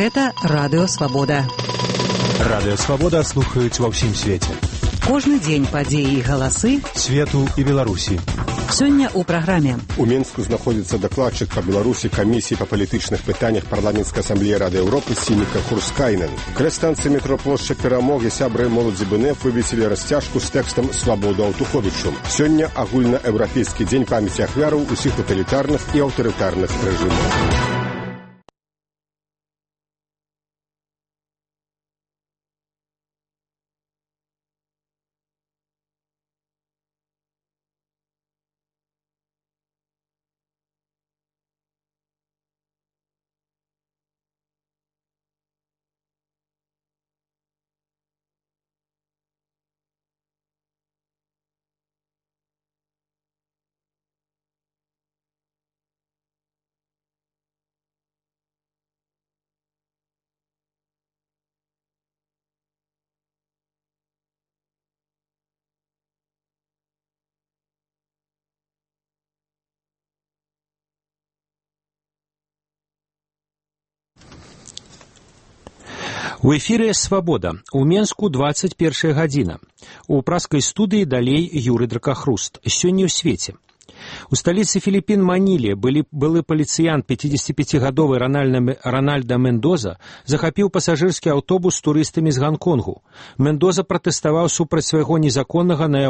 Гэта Радыё Свабода. Радыё Свабода слухаюць ва ўсім свеце. Кожны дзень падзеі і галасы свету і Беларусі. Сёння ў праграме. У Мінску знаходзіцца дакладчык па Беларусі камісіі па палітычных пытаннях парламенцкай асамблеі Рады Еўропы Сініка Хурскайнен. Каля станцыі метро плошча Перамогі сябры моладзі БНФ вывесілі расцяжку з тэкстам «Свабоду Аўтуховічу». Сёння агульнаеўрапейскі дзень памяці ахвяраў усіх таталітарных і аўтарытарных рэжымаў. У эфіры «Свабода». У Менску 21 гадзіна. У праскай студыі далей Юрый Дракахруст. Сёння ў свеце. У сталіцы Філіпін Маніле былы паліцыянт 55гадовы Ранальда Мендоза захапіў пасажырскі аўтобус з турыстамі з Ганконгу. Мендоза пратэставаў супраць свайго незаконнага на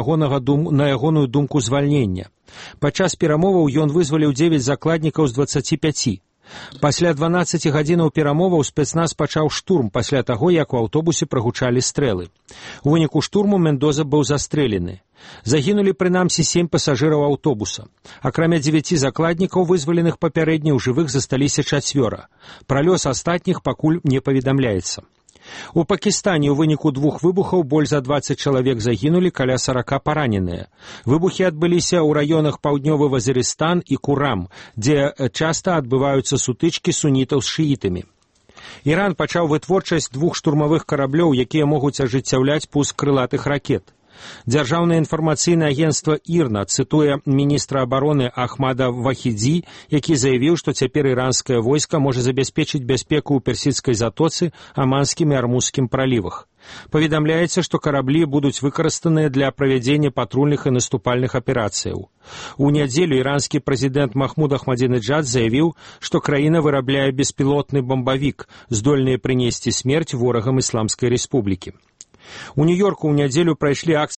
ягоную думку звальнення. Падчас перамоваў ён вызваліў 9 закладнікаў з 25. Пасля 12 гадзінаў перамоваў спецназ пачаў штурм пасля таго, як у аўтобусе прагучалі стрэлы. У выніку штурму Мендоза быў застрэлены. Загінулі прынамсі 7 пасажыраў аўтобуса. Акрамя 9 закладнікаў, вызваленых папярэдне, ў жывых засталіся 4. Пра лёс астатніх пакуль не паведамляецца. У Пакістане ў выніку 2 выбухаў больш за 20 чалавек загінулі, каля 40 параненыя. Выбухі адбыліся ў раёнах Паўднёвы Вазірыстан і Курам, дзе часта адбываюцца сутычкі сунітаў з шыітамі. Іран пачаў вытворчасць 2 штурмавых караблёў, якія могуць ажыццяўляць пуск крылатых ракет. Дзяржаўнае інфармацыйнае агенцтва ІРНА цытуе міністра абароны Ахмада Вахідзі, які заявіў, што цяпер іранскае войска можа забяспечыць бяспеку ў персідскай затоцы, Аманскім і Армузскім пралівах. Паведамляецца, што караблі будуць выкарыстаныя для правядзення патрульных і наступальных аперацыяў. У нядзелю іранскі прэзідэнт Махмуд Ахмадзінеджад заявіў, што краіна вырабляе беспілотны бамбавік, здольны прынесці смерць ворагам Ісламскай рэспублікі. У Нью-Йорку ў нядзелю прайшлі акцыі